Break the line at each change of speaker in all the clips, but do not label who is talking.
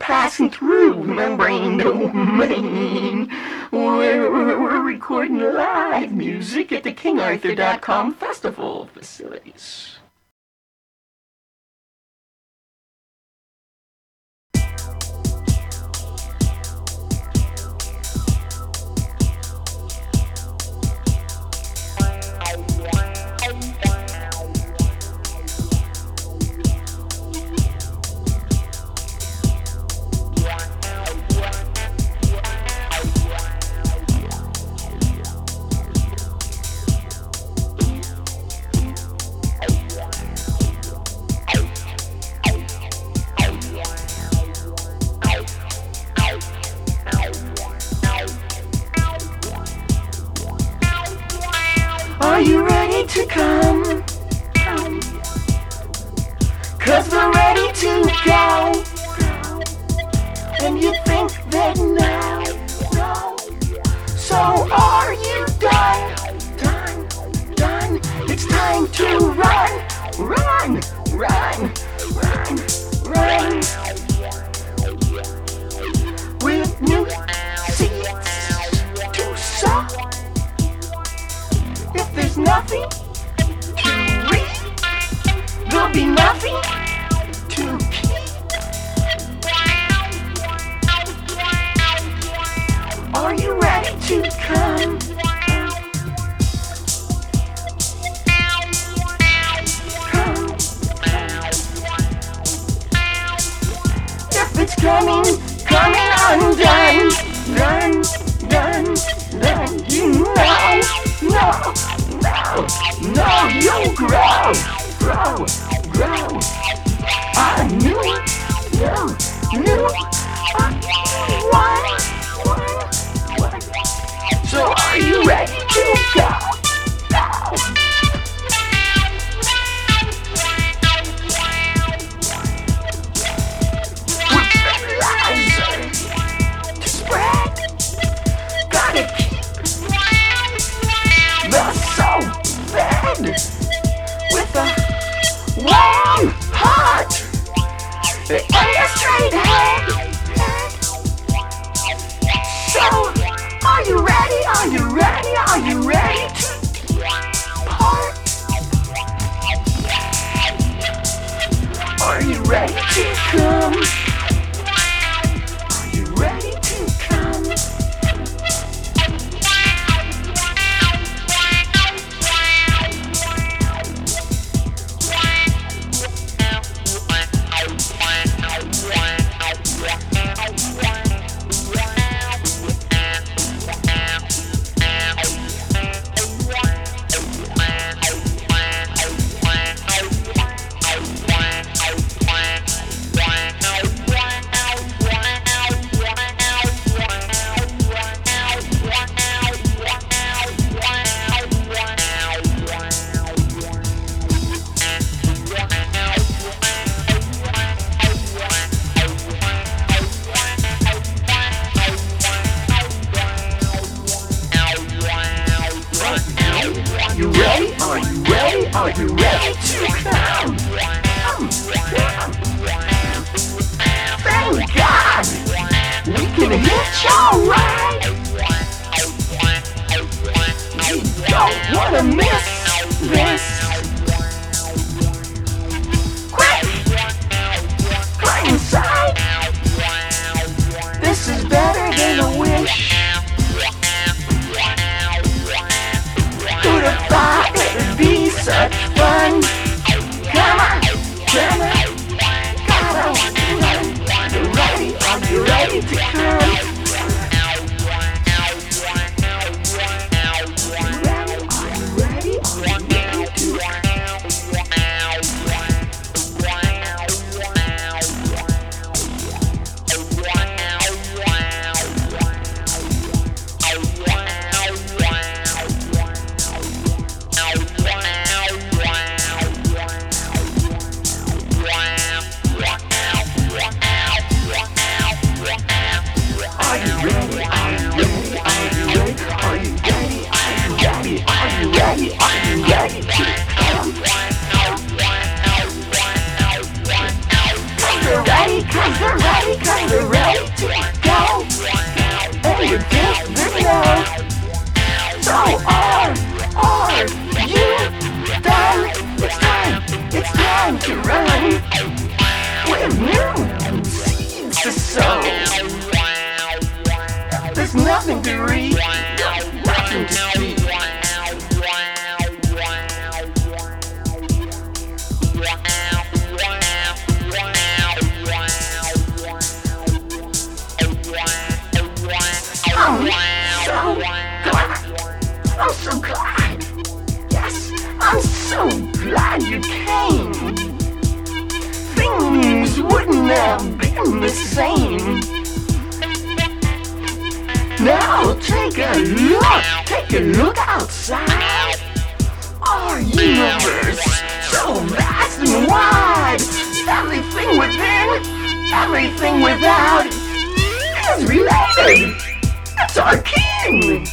passing through membrane domain. We're recording live music at the KingArthur.com festival facilities. Are you ready to come? Cause we're ready to go. And you think that now, no. So are you done? Done. It's time to run. With new seats to sow. If there's nothing to read, there'll be nothing to keep. Are you ready to come? If it's coming undone, done, you know. No, you'll grow. I knew one. So are you ready to go? With fertilizer to spread, gotta keep the soul fed with a warm heart and a straight head. So, are you ready to part? Are you ready to come? Are you ready to come? Are you ready to come? Thank God, we can hitch alright. You don't wanna miss this. Quick, climb inside. This is better than a wish. Who'd have thought it'd be such fun? Come on, gotta run. Are you ready to come? Are you ready to 'cause they're ready to go. And you give them now. So are you done? It's time to run. With new seeds to sow. There's nothing to read, nothing to speak. I'm so glad. Yes, I'm so glad you came. Things wouldn't have been the same. Now take a look outside. Our universe, so vast and wide. Everything within, everything without is related. It's our king.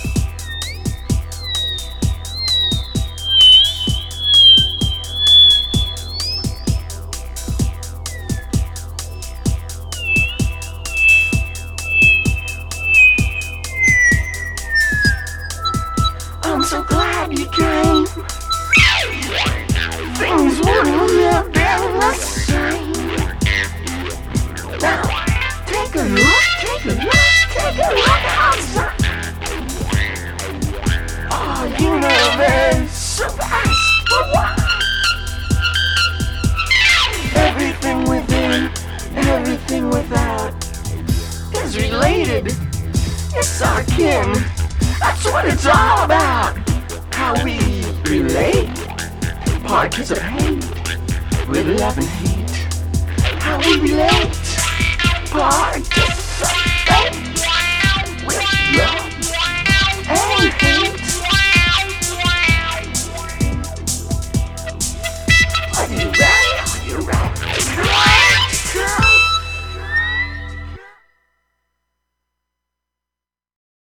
I'm so glad you came. Things wouldn't have been the same. Now, take a look outside. Our universe, so vast but wide. Everything within, everything without is related. It's our kin. That's what it's all about. How we relate, participate with love and hate. How we relate, participate.